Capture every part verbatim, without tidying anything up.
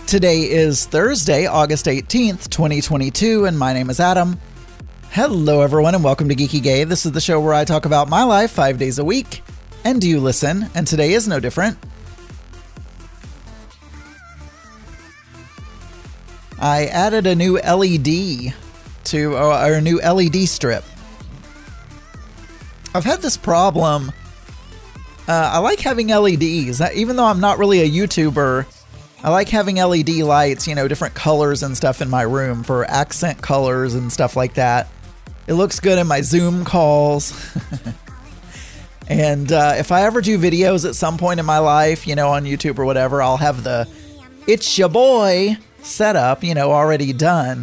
Today is Thursday, August eighteenth, twenty twenty-two, and my name is Adam. Hello, everyone, and welcome to Geeky Gay. This is the show where I talk about my life five days a week, and you listen, and today is no different. I added a new L E D to, or a new L E D strip. I've had this problem. Uh, I like having L E Ds, even though I'm not really a YouTuber. I like having L E D lights, you know, different colors and stuff in my room for accent colors and stuff like that. It looks good in my Zoom calls. And uh, if I ever do videos at some point in my life, you know, on YouTube or whatever, I'll have the "It's your boy" setup, you know, already done.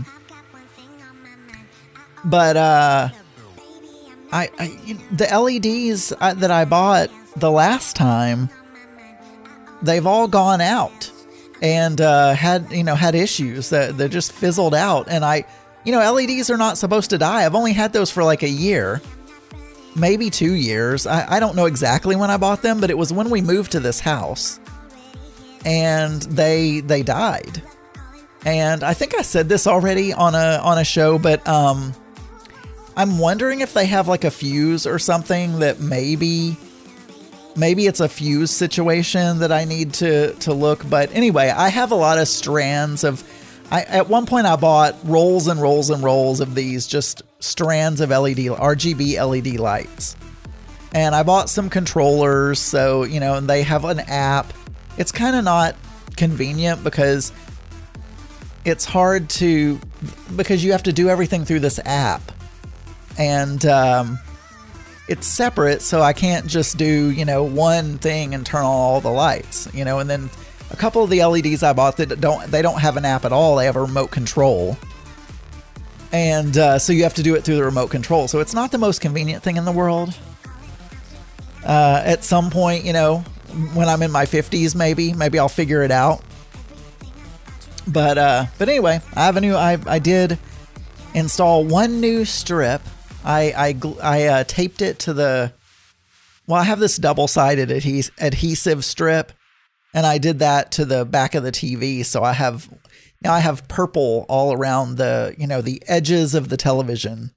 But uh, I, I the L E Ds that I bought the last time, they've all gone out. And uh, had, you know, had issues that, that just fizzled out. And I, you know, L E Ds are not supposed to die. I've only had those for like a year, maybe two years. I, I don't know exactly when I bought them, but it was when we moved to this house. And they they died. And I think I said this already on a on a show, but um, I'm wondering if they have like a fuse or something that maybe... Maybe it's a fuse situation that I need to, to look. But anyway, I have a lot of strands of... I, at one point, I bought rolls and rolls and rolls of these just strands of L E D, R G B L E D lights. And I bought some controllers. So, you know, and they have an app. It's kind of not convenient because it's hard to... Because you have to do everything through this app. And... um it's separate, so I can't just do, you know, one thing and turn on all the lights, you know, and then a couple of the L E Ds I bought that don't, they don't have an app at all. They have a remote control. And uh, so you have to do it through the remote control. So it's not the most convenient thing in the world. Uh, at some point, you know, when I'm in my fifties, maybe, maybe I'll figure it out. But, uh, but anyway, I have a new, I, I did install one new strip. I I, I uh, taped it to the, well, I have this double-sided adhes- adhesive strip, and I did that to the back of the T V. So I have, now I have purple all around the, you know, the edges of the television.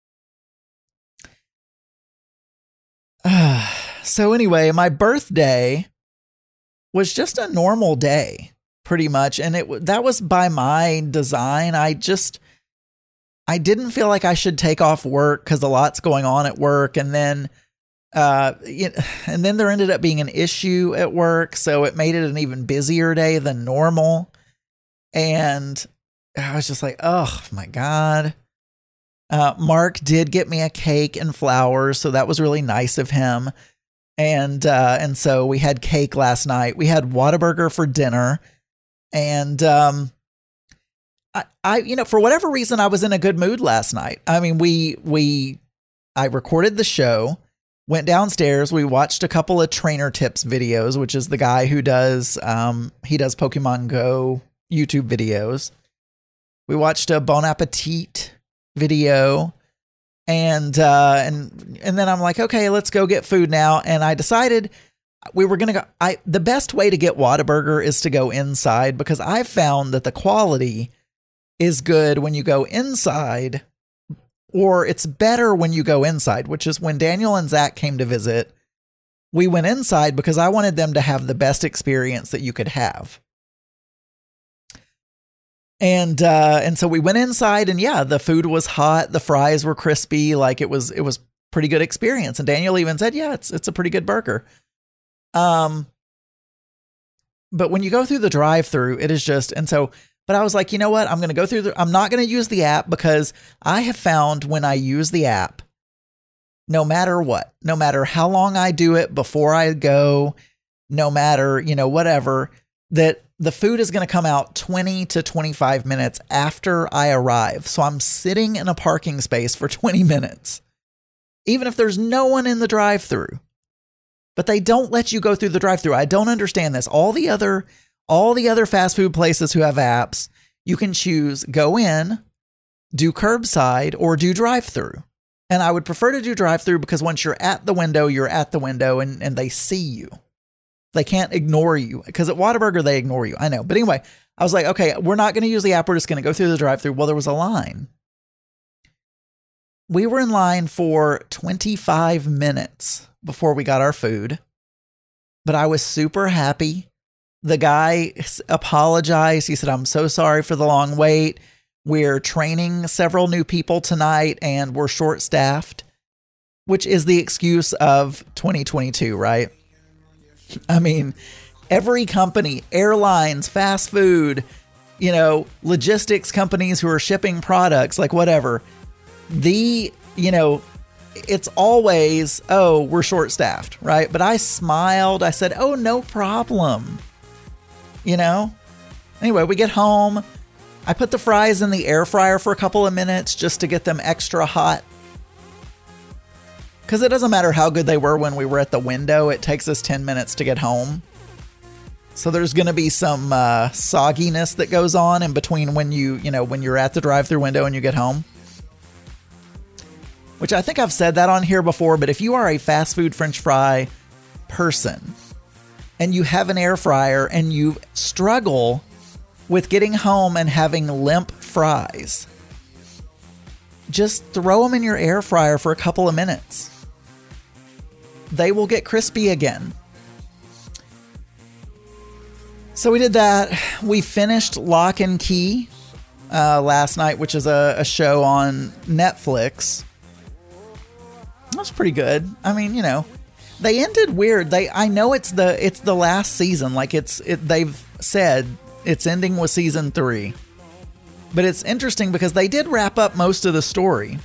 Uh, so anyway, my birthday was just a normal day, pretty much. And it that was by my design. I just... I didn't feel like I should take off work because a lot's going on at work. And then, uh, and then there ended up being an issue at work. So it made it an even busier day than normal. And I was just like, oh my God. Uh, Mark did get me a cake and flowers. So that was really nice of him. And, uh, and so we had cake last night. We had Whataburger for dinner. And, um, I, I, you know, for whatever reason, I was in a good mood last night. I mean, we, we, I recorded the show, went downstairs. We watched a couple of Trainer Tips videos, which is the guy who does, um, he does Pokemon Go YouTube videos. We watched a Bon Appetit video, and, uh, and, and then I'm like, okay, let's go get food now. And I decided we were going to go, I, the best way to get Whataburger is to go inside, because I've found that the quality is good when you go inside, or it's better when you go inside, which is when Daniel and Zach came to visit. We went inside because I wanted them to have the best experience that you could have. And, uh, and so we went inside, and yeah, the food was hot. The fries were crispy. Like it was, it was pretty good experience. And Daniel even said, yeah, it's, it's a pretty good burger. Um, but when you go through the drive-through, it is just, and so But I was like, you know what? I'm going to go through the, I'm not going to use the app, because I have found when I use the app, no matter what, no matter how long I do it before I go, no matter, you know, whatever, that the food is going to come out twenty to twenty-five minutes after I arrive. So I'm sitting in a parking space for twenty minutes, even if there's no one in the drive-through. But they don't let you go through the drive-through. I don't understand this. All the other All the other fast food places who have apps, you can choose go in, do curbside, or do drive-through. And I would prefer to do drive-through because once you're at the window, you're at the window, and, and they see you. They can't ignore you, because at Whataburger, they ignore you. I know. But anyway, I was like, okay, we're not going to use the app. We're just going to go through the drive-thru. Well, there was a line. We were in line for twenty-five minutes before we got our food, but I was super happy. The guy apologized. He said, I'm so sorry for the long wait. We're training several new people tonight and we're short-staffed, which is the excuse of twenty twenty-two, right? I mean, every company, airlines, fast food, you know, logistics companies who are shipping products, like whatever, the, you know, it's always, oh, we're short-staffed, right? But I smiled. I said, oh, no problem. You know? Anyway, we get home. I put the fries in the air fryer for a couple of minutes just to get them extra hot. Because it doesn't matter how good they were when we were at the window. It takes us ten minutes to get home. So there's going to be some uh, sogginess that goes on in between when you, you know, when you're at the drive-thru window and you get home. Which I think I've said that on here before, but if you are a fast food French fry person and you have an air fryer and you struggle with getting home and having limp fries, just throw them in your air fryer for a couple of minutes. They will get crispy again. So we did that. We finished Lock and Key uh, last night, which is a, a show on Netflix. That's pretty good. I mean, you know, they ended weird. They, I know it's the it's the last season. Like it's it. They've said it's ending with season three, but it's interesting because they did wrap up most of the story.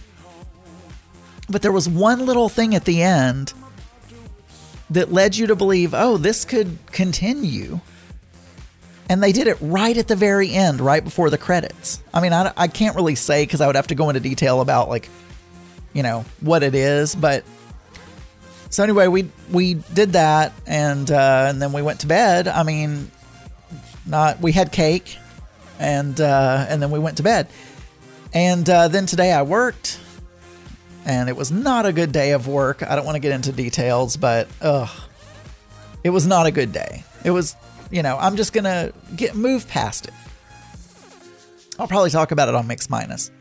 But there was one little thing at the end that led you to believe, oh, this could continue. And they did it right at the very end, right before the credits. I mean, I, I can't really say because I would have to go into detail about like, you know, what it is. But so anyway, we we did that, and uh, and then we went to bed. I mean, not we had cake, and uh, and then we went to bed. And uh, then today I worked, and it was not a good day of work. I don't want to get into details, but ugh, it was not a good day. It was, you know, I'm just gonna get move past it. I'll probably talk about it on Mix Minus.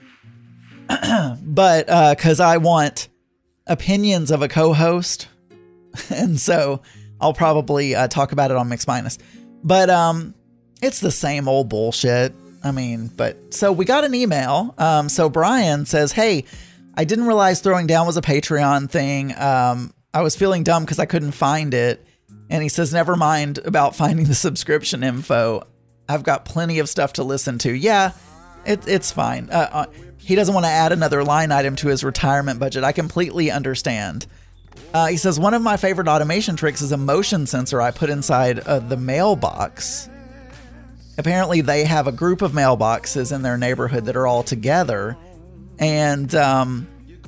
But because uh, I want opinions of a co-host, and so I'll probably uh, talk about it on Mix Minus. But um, it's the same old bullshit. I mean, but so we got an email. Um, so Brian says, "Hey, I didn't realize Throwing Down was a Patreon thing. Um, I was feeling dumb because I couldn't find it." And he says, "Never mind about finding the subscription info. I've got plenty of stuff to listen to." Yeah, it, it's fine. Uh, uh, he doesn't want to add another line item to his retirement budget. I completely understand. Uh, he says, "One of my favorite automation tricks is a motion sensor I put inside uh, the mailbox. Apparently, they have a group of mailboxes in their neighborhood that are all together. And um,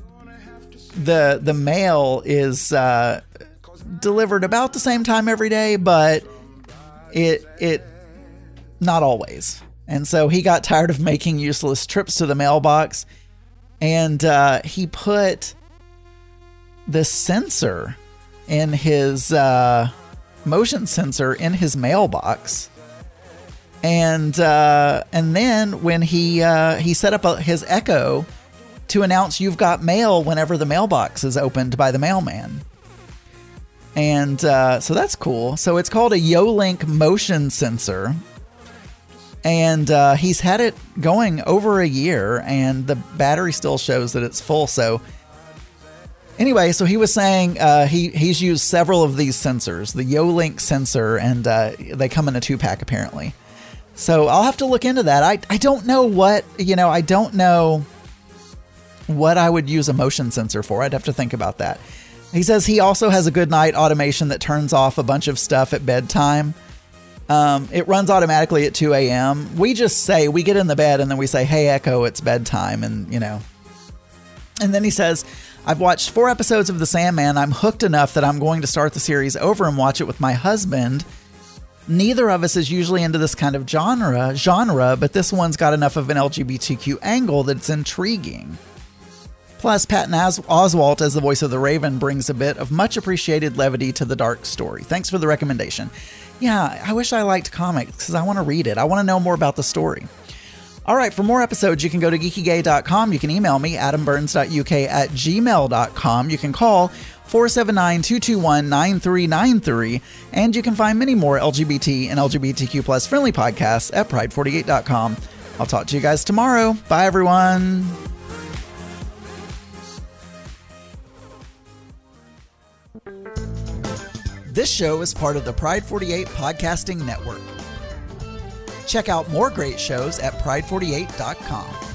the the mail is... Uh, delivered about the same time every day, but it it not always. And so he got tired of making useless trips to the mailbox, and uh, he put the sensor in his uh, motion sensor in his mailbox. And uh, and then when he uh, he set up a, his Echo to announce you've got mail whenever the mailbox is opened by the mailman. And uh, so that's cool. So it's called a Yolink motion sensor. And uh, he's had it going over a year, and the battery still shows that it's full. So anyway, so he was saying uh, he, he's used several of these sensors, the Yolink sensor, and uh, they come in a two-pack apparently. So I'll have to look into that. I, I don't know what, you know, I don't know what I would use a motion sensor for. I'd have to think about that. He says he also has a good night automation that turns off a bunch of stuff at bedtime. Um, it runs automatically at two a.m. We just say, we get in the bed and then we say, "Hey, Echo, it's bedtime." And, you know. And then he says, "I've watched four episodes of The Sandman. I'm hooked enough that I'm going to start the series over and watch it with my husband. Neither of us is usually into this kind of genre, genre, but this one's got enough of an L G B T Q angle that it's intriguing. Plus, Patton Os- Oswalt as the voice of the Raven brings a bit of much appreciated levity to the dark story. Thanks for the recommendation." Yeah, I wish I liked comics because I want to read it. I want to know more about the story. All right, for more episodes, you can go to geeky gay dot com. You can email me, adam burns dot u k at gmail dot com. You can call four seven nine, two two one, nine three nine three. And you can find many more L G B T and L G B T Q plus friendly podcasts at pride forty-eight dot com. I'll talk to you guys tomorrow. Bye, everyone. This show is part of the Pride forty-eight Podcasting Network. Check out more great shows at pride forty-eight dot com.